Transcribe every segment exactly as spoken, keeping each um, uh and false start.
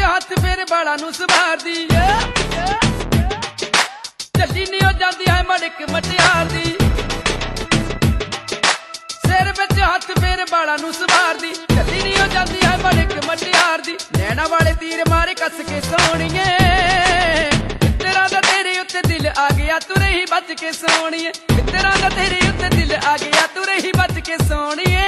ਹੱਥ ਫੇਰ ਬਾਲਾਂ ਨੂੰ ਸਵਾਰਦੀ ਚੱਲੀ ਨੀ ਹੋ ਜਾਂਦੀ ਹੈ ਮੜਕ ਮਟਿਆਰ ਦੀ ਸਿਰ ਵਿੱਚ ਹੱਥ ਫੇਰ ਬਾਲਾਂ ਨੂੰ ਸਵਾਰਦੀ ਚੱਲੀ ਨੀ ਹੋ ਜਾਂਦੀ ਹੈ ਮੜਕ ਮਟਿਆਰ ਦੀ ਨੈਣਾ ਵਾਲੇ ਤੀਰ ਮਾਰੇ ਕੱਸ ਕੇ ਸੋਹਣੀਏ ਮਿੱਤਰਾਂ ਦਾ ਤੇਰੇ ਉੱਤੇ ਦਿਲ ਆ ਗਿਆ ਤੂੰ ਰਹੀ ਬਚ ਕੇ ਸੋਹਣੀਏ ਮਿੱਤਰਾਂ ਦਾ ਤੇਰੇ ਉੱਤੇ ਦਿਲ ਆ ਗਿਆ ਤੂੰ ਰਹੀ ਬਚ ਕੇ ਸੋਹਣੀਏ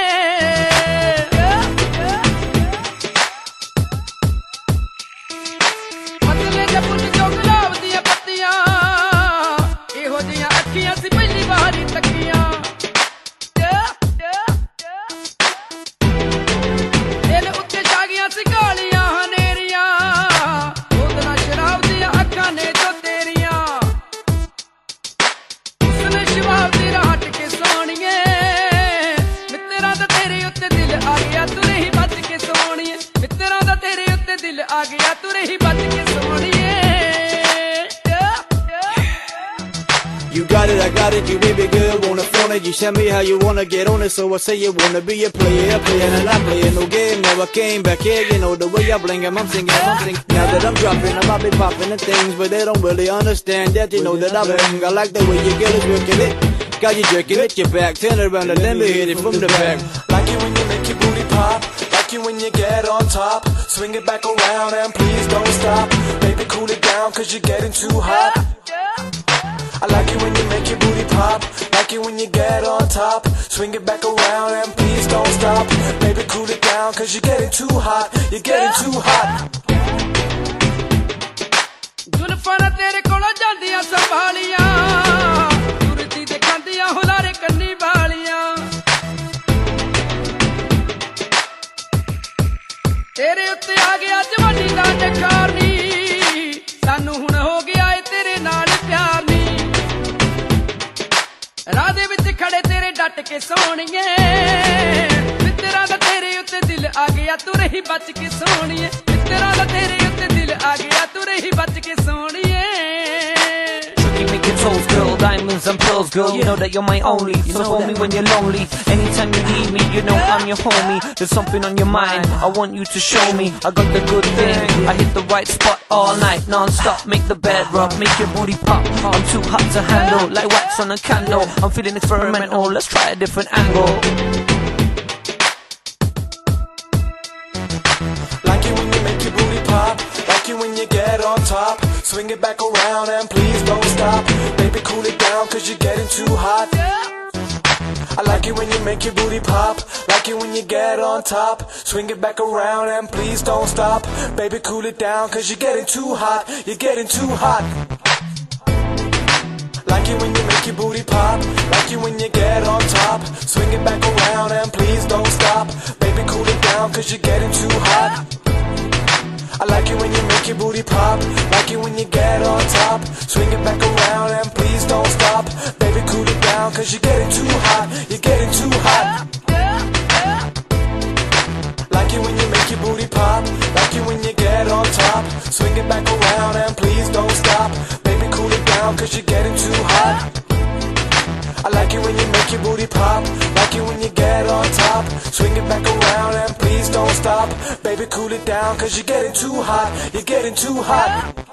आ गया तू रही बच के सोनिए You got it, I got it, you baby girl, wanna phone it. You tell me how you wanna get on it, so I say you wanna be a player, a player, and I'm playing no game. Never came back here, you know the way I bling 'em, I'm singing, I'm singing. Now that I'm dropping, I'm be popping the things, but they don't really understand that. You know that I bang, I like the way you get it, working it. Got you jerking it, your back, turn around and let me hit it from the back. Like it when you make your booty pop, like it when you get on top. Swing it back around and please don't stop. Baby, cool it down, cause you're getting too hot. I like it when you make your booty pop, like it when you get on top. Swing it back around and please don't stop. Baby, cool it down, cause you're getting too hot. You're getting too hot. जुल्फां तेरे कोलों जांदियां संभालियां तुरती ते खांदियां हुलारे कन्नी वालियां तेरे उत्ते आ गया जवानी दा नकार नी सानू हुण हो गया ए तेरे नाल प्यार नी राह दे विच खड़े तेरे डट के सोहणीए मित्तरां दा तेरे उत्ते दिल आ गया तू रही बच के सोहणीए मित्तरां दा तेरे उत्ते दिल आ गया तू रही बच के सोहणीए Make your toes, girl, diamonds and pearls, girl. You know that you're my only. You know me when you're lonely. Anytime you need me, you know I'm your homie. There's something on your mind, I want you to show me. I got the good thing, I hit the right spot all night, non-stop. Make the bed rock, make your booty pop. I'm too hot to handle, like wax on a candle. I'm feeling experimental, let's try a different angle. Like it when you make your booty pop, like it when you get on top. Swing it back around and please don't stop. Baby, cool it down, cause you're getting too hot. I like it when you make your booty pop, like it when you get on top. Swing it back around and please don't stop. Baby, cool it down, cause you're getting too hot. You're getting too hot. Like it when you make your booty pop, like it when you get on top. Swing it back around and please don't stop. Baby, cool it down, cause you're getting too hot. I like it when you make your booty pop, like it when you get on top. Swing it back around and please don't stop. Baby, cool it down, cause you're getting too hot. You're getting too hot. Like it when you make your booty pop, like it when you get on top. Swing it back around and please don't stop. Baby, cool it down, cause you're getting too hot. I like it when you make your booty pop, like it when you get on top. Swing it back around and please don't stop. Baby, cool it down, cause you're getting too hot. You're getting too hot.